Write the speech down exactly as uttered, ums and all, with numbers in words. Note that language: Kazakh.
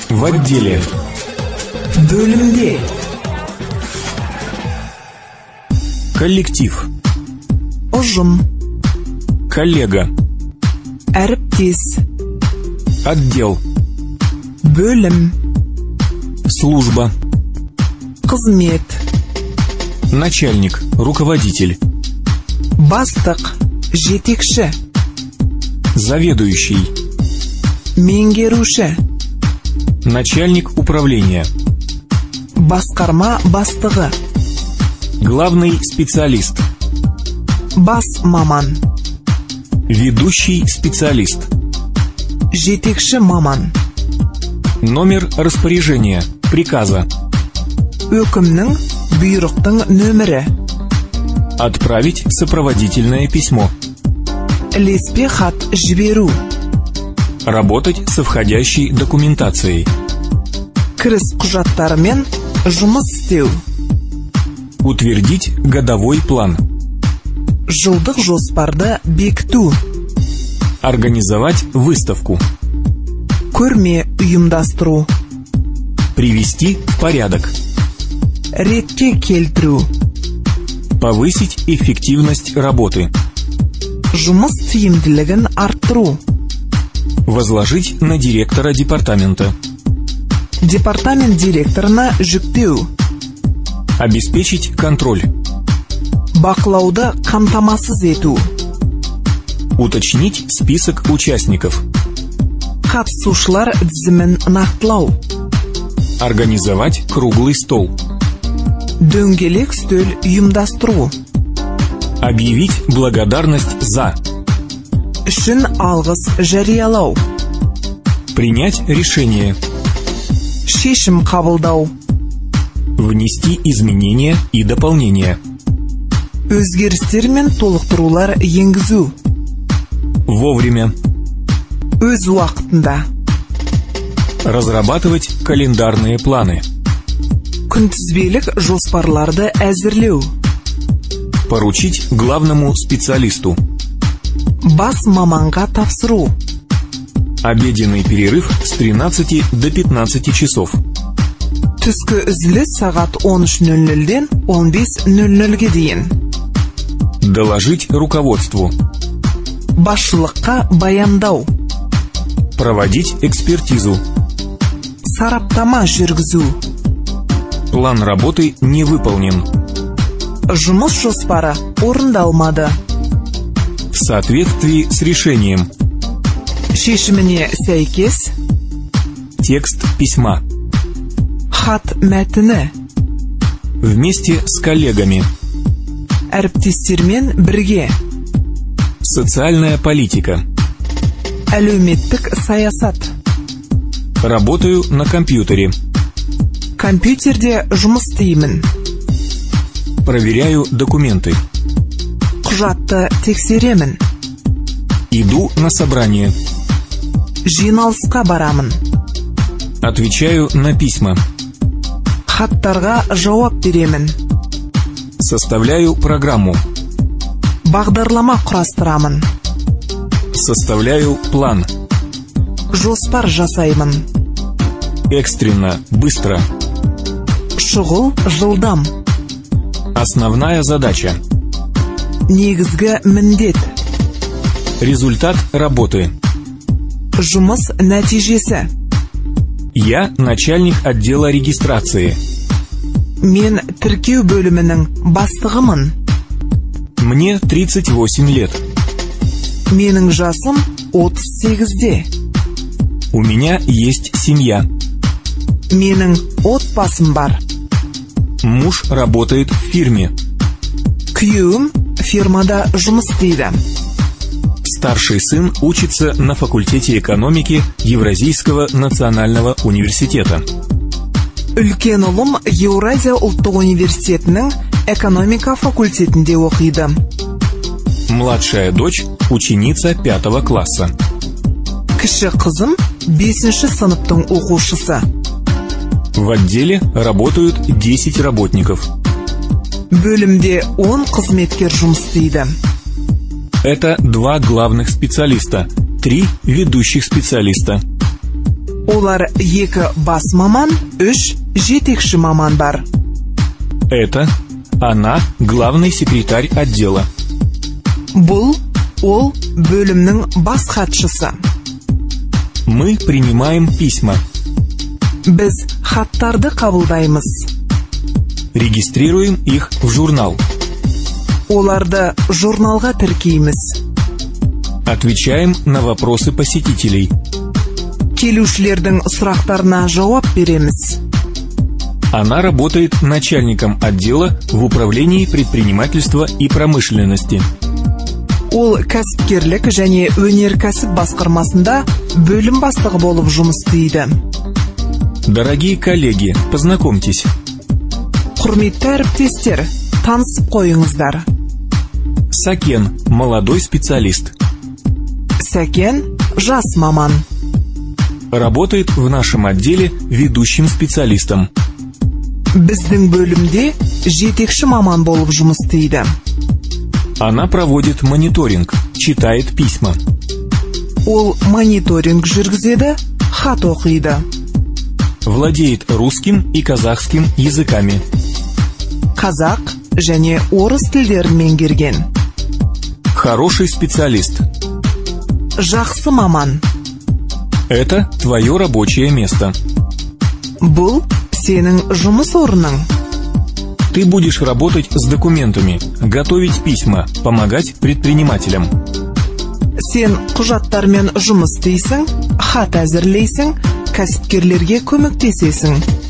В отделе. Бөлімде. Коллектив. Ұжым. Коллега. Әріптес. Отдел. Бөлім. Служба. Қызмет. Начальник, руководитель. Бастық, жетекші. Заведующий. Меңгеруші. Начальник управления. Басқарма бастығы. Главный специалист. Бас маман. Ведущий специалист. Жетекші маман. Номер распоряжения, приказа. Өкімнің, бұйрықтың нөмірі. Отправить сопроводительное письмо. Ілеспе хат жіберу. Работать со входящей документацией. Кіріс құжаттарымен жұмыс істеу. Утвердить годовой план. Жылдық жоспарды бекіту. Организовать выставку. Көрме ұйымдастыру. Привести в порядок. Ретке келтіру. Повысить эффективность работы. Жұмыс тиімділігін арттыру. Возложить на директора департамента. Департамент директорына жүктеу. Обеспечить контроль. Бақылауды қамтамасыз ету. Уточнить список участников. Қатысушылар тізімін нақтылау. Организовать круглый стол. Дөңгелек үстел ұйымдастыру. Объявить благодарность за. Үшін алғыс жариялау. Принять решение. Шешім қабылдау. Внести изменения и дополнения. Өзгерістер мен толықтырулар енгізу. Вовремя. Өз уақытында. Разрабатывать календарные планы. Күнтізбелік жоспарларды әзірлеу. Поручить главному специалисту. Бас маманға тапсыру. Обеденный перерыв с тринадцати до пятнадцати часов. Түскі үзіліс сағат он үш нөл нөлден он бес нөл нөлге дейін. Доложить руководству. Басшылыққа баяндау. Проводить экспертизу. Сараптама жүргізу. План работы не выполнен. Жұмыс жоспары орындалмады. В соответствии с решением. Шешіміне сәйкес. Текст письма. Хат мәтіні. Вместе с коллегами. Әріптестермен бірге. Социальная политика. Әлеуметтік саясат. Работаю на компьютере. Компьютерде жұмыс істеймін. Проверяю документы. Құжатты тексеремін. Иду на собрание. Жиналысқа барамын. Отвечаю на письма. Хаттарға жауап беремін. Составляю программу. Бағдарлама құрастырамын. Составляю план. Жоспар жасаймын. Экстренно, быстро. Шұғыл жылдам. Основная задача. Негізгі міндет. Результат работы. Жұмыс нәтижесі. Я начальник отдела регистрации. Мен тіркеу бөлімінің бастығымын. Мне тридцать восемь лет. Менің жасым отыз сегізде. У меня есть семья. Менің отбасым бар. Муж работает в фирме. Күйеуім фирмада жұмыс істейді. Старший сын учится на факультете экономики Евразийского национального университета. Үлкен ұлым Еуразия ұлттық университетінің экономика факультетінде оқиды. Младшая дочь ученица пятого класса. Кіші қызым бесінші сыныптың оқушысы. В отделе работают десять работников. Бөлімде он қызметкер жұмыс істейді. Это два главных специалиста, три ведущих специалиста. Олар екі бас маман, үш жетекші маман бар. Это она, главный секретарь отдела. Бұл ол бөлімнің бас хатшысы. Мы принимаем письма. Біз хаттарды қабылдаймыз. Регистрируем их в журнал. Оларды журналға тіркейміз. Отвечаем на вопросы посетителей. Келушілердің сұрақтарына жауап береміз. Она работает начальником отдела в управлении предпринимательства и промышленности. Ол кәсіпкерлік және өнеркәсіп басқармасында бөлім бастығы болып жұмыс істейді. Дорогие коллеги, познакомьтесь. Құрметті әріптестер, танысып қойыңыздар. Сакен, молодой специалист. Сәкен, жас маман. Работает в нашем отделе ведущим специалистом. Біздің бөлімде жетекші маман болып жұмыс істейді. Она проводит мониторинг, читает письма. Ол мониторинг жүргізеді, хат оқиды. Владеет русским и казахским языками. Қазақ және орыс тілдерін меңгерген. Хороший специалист. Жақсы маман. Это твое рабочее место. Бұл сенің жұмыс орның. Ты будешь работать с документами, готовить письма, помогать предпринимателям. Сен құжаттармен жұмыс істейсің, хат әзірлейсің, кәсіпкерлерге көмектесесің.